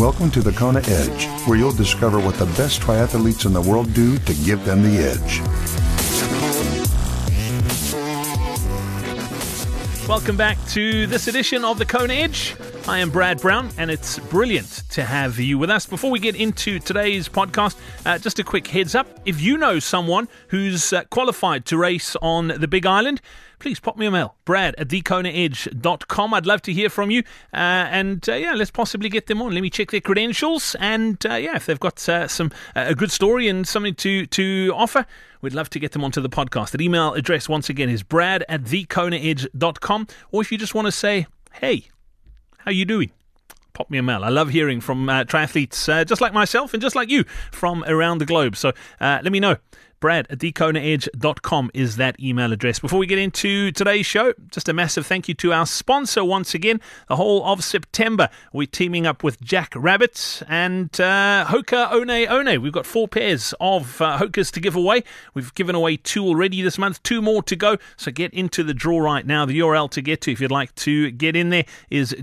Welcome to the Kona Edge, where you'll discover what the best triathletes in the world do to give them the edge. Welcome back to this edition of the Kona Edge. I am Brad Brown, and it's brilliant to have you with us. Before we get into today's podcast, just a quick heads up. If you know someone who's qualified to race on the Big Island, please pop me a mail, brad@thekonaedge.com. I'd love to hear from you. Let's possibly get them on. Let me check their credentials. And if they've got a good story and something to offer, we'd love to get them onto the podcast. The email address, once again, is brad@thekonaedge.com. Or if you just want to say, hey, how you doing? Pop me a mail. I love hearing from triathletes just like myself and just like you from around the globe. So let me know. brad@thekonaedge.com is that email address. Before we get into today's show, just a massive thank you to our sponsor once again. The whole of September, we're teaming up with Jack Rabbit and Hoka One One. We've got 4 pairs of Hokas to give away. We've given away 2 already this month, 2 more to go. So get into the draw right now. The URL to get to, if you'd like to get in there, is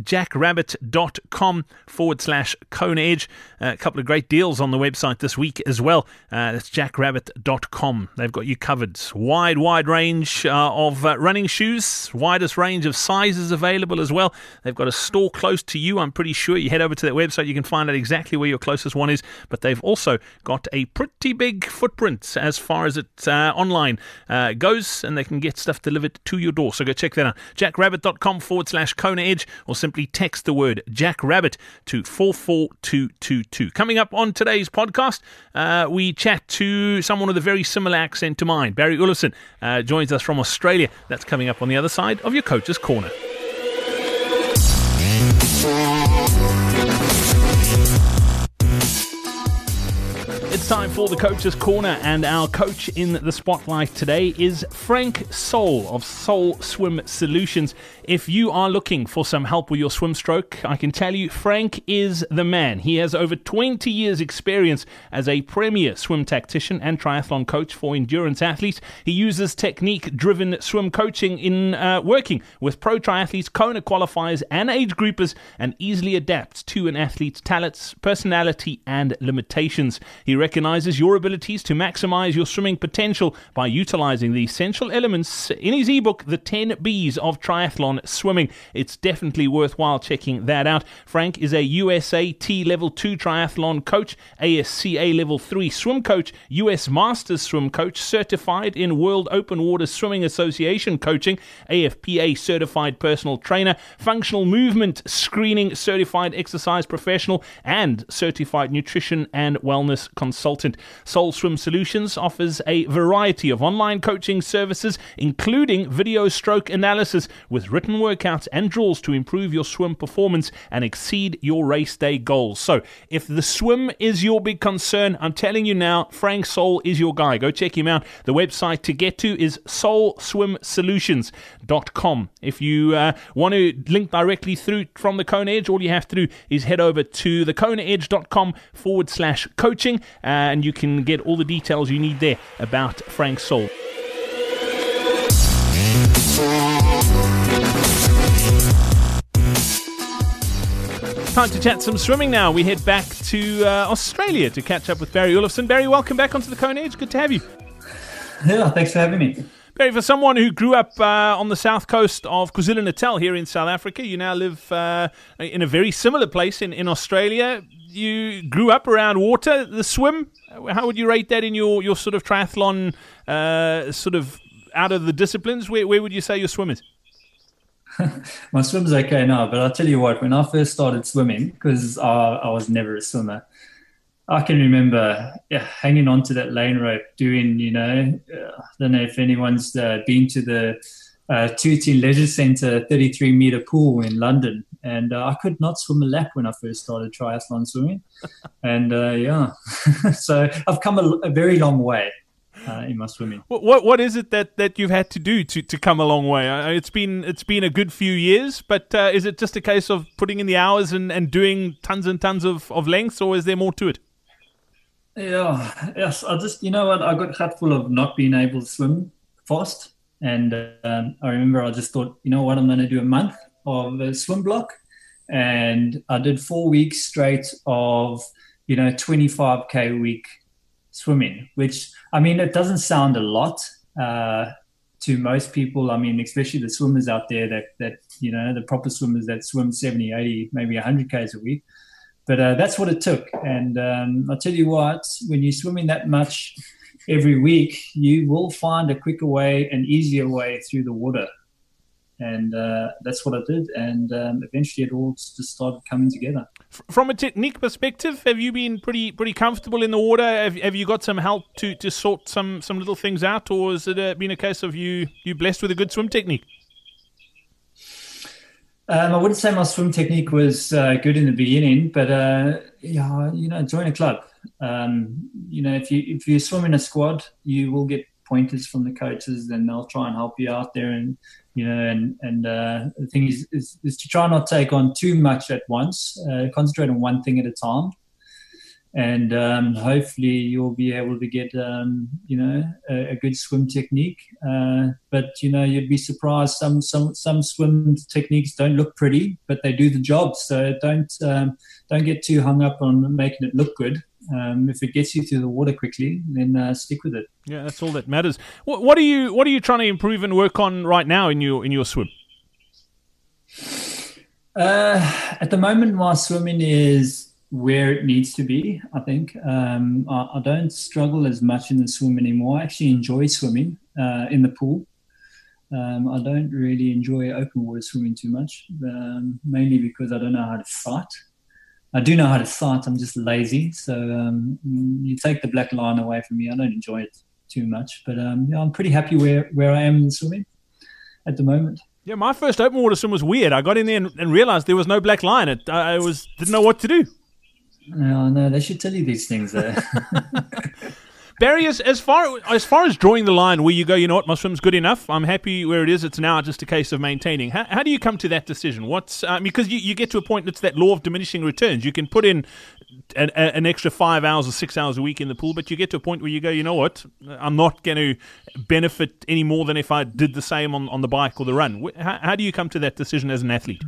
jackrabbit.com/Kona Edge. A couple of great deals on the website this week as well. That's jackrabbit.com. They've got you covered. Wide range of running shoes, widest range of sizes available as well. They've got a store close to you. I'm pretty sure you head over to that website, you can find out exactly where your closest one is. But they've also got a pretty big footprint as far as it online goes, and they can get stuff delivered to your door. So go check that out. jackrabbit.com/Kona Edge, or simply text the word Jackrabbit to 44222. Coming up on today's podcast, we chat to someone with a very similar accent to mine. Barry Olofsson joins us from Australia. That's coming up on the other side of your Coach's Corner. It's time for the Coach's Corner, and our coach in the spotlight today is Frank Soul of Soul Swim Solutions. If you are looking for some help with your swim stroke, I can tell you Frank is the man. He has over 20 years experience as a premier swim tactician and triathlon coach for endurance athletes. He uses technique-driven swim coaching in working with pro triathletes, Kona qualifiers and age groupers, and easily adapts to an athlete's talents, personality and limitations. He recognizes your abilities to maximize your swimming potential by utilizing the essential elements in his ebook, The 10 B's of Triathlon Swimming. It's definitely worthwhile checking that out. Frank is a USAT Level 2 triathlon coach, ASCA Level 3 swim coach, US Masters swim coach, certified in World Open Water Swimming Association coaching, AFPA certified personal trainer, functional movement screening certified exercise professional, and certified nutrition and wellness consultant. Soul Swim Solutions offers a variety of online coaching services, including video stroke analysis with written workouts and drills to improve your swim performance and exceed your race day goals. So, if the swim is your big concern, I'm telling you now, Frank Soul is your guy. Go check him out. The website to get to is soulswimsolutions.com. If you want to link directly through from the Kona Edge, all you have to do is head over to thekonaedge.com/coaching, and you can get all the details you need there about Frank Soul. Time to chat some swimming now. We head back to Australia to catch up with Barry Olofsson. Barry, welcome back onto the Kona Edge. Good to have you. Yeah, thanks for having me. Barry, for someone who grew up on the south coast of KwaZulu-Natal here in South Africa, you now live in a very similar place in Australia. You grew up around water, the swim. How would you rate that in your sort of triathlon, sort of out of the disciplines? Where would you say your swim is? My swim's okay now, but I'll tell you what, when I first started swimming, because I was never a swimmer, I can remember hanging on to that lane rope doing, I don't know if anyone's been to the Tooting Leisure Centre 33-metre pool in London, and I could not swim a lap when I first started triathlon swimming. And so I've come a very long way in my swimming. What is it that you've had to do to come a long way? It's been a good few years, but is it just a case of putting in the hours and doing tons and tons of lengths, or is there more to it? Yes. I just, I got cut full of not being able to swim fast. And I remember I just thought, I'm going to do a month of a swim block. and I did 4 weeks straight of 25K a week swimming, which, I mean, it doesn't sound a lot to most people. I mean, especially the swimmers out there that the proper swimmers that swim 70, 80, maybe 100Ks a week. But that's what it took. And I'll tell you what, when you're swimming that much every week, you will find a quicker way, an easier way through the water. And that's what I did. And eventually it all just started coming together. From a technique perspective, have you been pretty comfortable in the water? Have you got some help to sort some little things out? Or has it been a case of you blessed with a good swim technique? I wouldn't say my swim technique was good in the beginning, but join a club. If you swim in a squad, you will get pointers from the coaches, and they'll try and help you out there. And the thing is to try not take on too much at once. Concentrate on one thing at a time. And hopefully you'll be able to get a good swim technique. But you'd be surprised. Some swim techniques don't look pretty, but they do the job. So don't get too hung up on making it look good. If it gets you through the water quickly, then stick with it. Yeah, that's all that matters. What are you trying to improve and work on right now in your swim? At the moment, my swimming is where it needs to be, I think. I don't struggle as much in the swim anymore. I actually enjoy swimming in the pool. I don't really enjoy open water swimming too much, mainly because I don't know how to sight. I do know how to sight, I'm just lazy. So you take the black line away from me, I don't enjoy it too much. But I'm pretty happy where I am in swimming at the moment. Yeah, my first open water swim was weird. I got in there and realized there was no black line. Didn't know what to do. No, they should tell you these things there. Barry, as far as drawing the line where you go, you know what, my swim's good enough, I'm happy where it is, it's now just a case of maintaining. How do you come to that decision? Because you get to a point, it's that law of diminishing returns. You can put in an extra 5 hours or 6 hours a week in the pool, but you get to a point where you go, you know what, I'm not going to benefit any more than if I did the same on the bike or the run. How do you come to that decision as an athlete?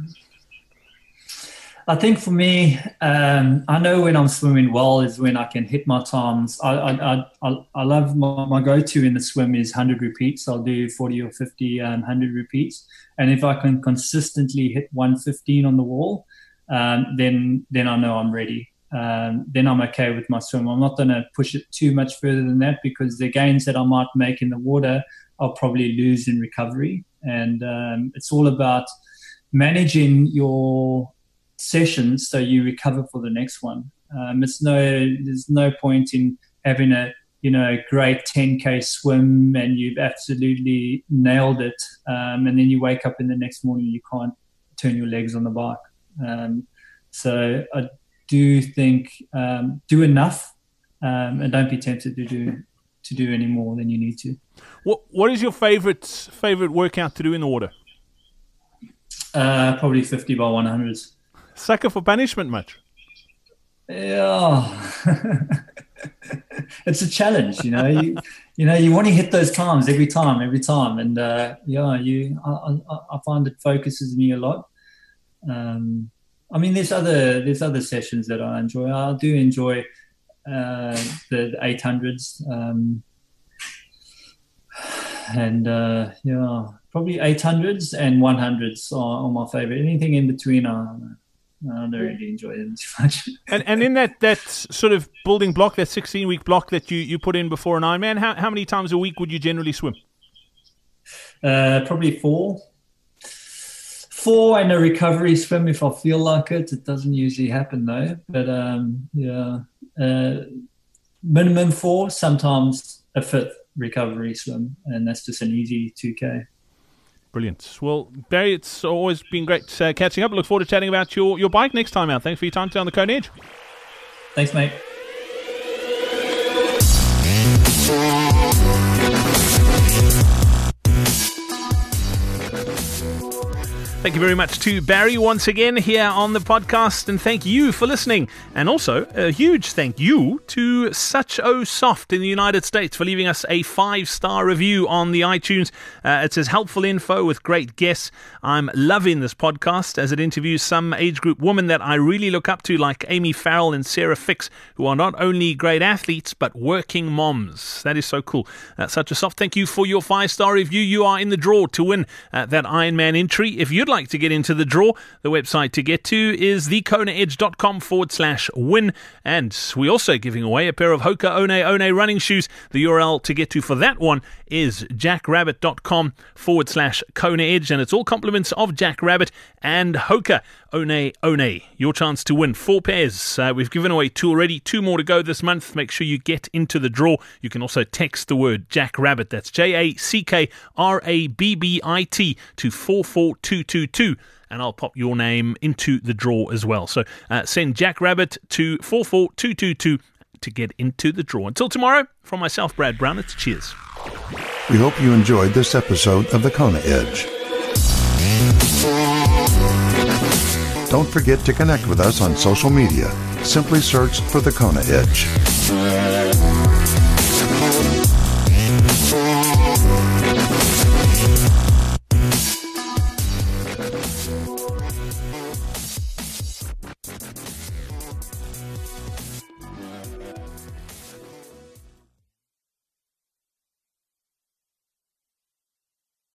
I think for me, I know when I'm swimming well is when I can hit my times. I love my go-to in the swim is 100 repeats. I'll do 40 or 50, 100 repeats. And if I can consistently hit 115 on the wall, then I know I'm ready. Then I'm okay with my swim. I'm not going to push it too much further than that, because the gains that I might make in the water, I'll probably lose in recovery. And it's all about managing your sessions so you recover for the next one. There's no point in having a great 10K swim and you've absolutely nailed it, and then you wake up in the next morning and you can't turn your legs on the bike. So I do think do enough, and don't be tempted to do any more than you need to. What is your favorite workout to do in the water? Probably 50 by 100s. Sucker for punishment much? Yeah. It's a challenge, you want to hit those times every time. And I find it focuses me a lot. I mean, there's other sessions that I enjoy. I do enjoy the 800s. Probably 800s and 100s are my favorite. Anything in between, I don't really enjoy them too much. And in that sort of building block, that 16-week block that you put in before an Ironman, how many times a week would you generally swim? Probably 4. 4 and a recovery swim if I feel like it. It doesn't usually happen though. But minimum 4, sometimes a 5th recovery swim, and that's just an easy 2K. Brilliant. Well, Barry, it's always been great catching up. Look forward to chatting about your bike next time out. Thanks for your time today on the Kona Edge. Thanks, mate. Thank you very much to Barry once again here on the podcast, and thank you for listening. And also a huge thank you to Such O Soft in the United States for leaving us a 5-star review on the iTunes. It says helpful info with great guests. I'm loving this podcast as it interviews some age group women that I really look up to, like Amy Farrell and Sarah Fix, who are not only great athletes but working moms. That is so cool. Such O Soft, thank you for your 5-star review. You are in the draw to win that Ironman entry. If you'd like to get into the draw, the website to get to is thekonaedge.com/win. And we're also giving away a pair of Hoka One running shoes. The URL to get to for that one is jackrabbit.com/KonaEdge. And it's all compliments of Jack Rabbit and Hoka One. Your chance to win 4 pairs. We've given away 2 already, 2 more to go this month. Make sure you get into the draw. You can also text the word Jack Rabbit. That's JACKRABBIT to 44222. And I'll pop your name into the draw as well. So send Jack Rabbit to 44222 to get into the draw. Until tomorrow, from myself, Brad Brown, it's cheers. We hope you enjoyed this episode of The Kona Edge. Don't forget to connect with us on social media. Simply search for The Kona Edge.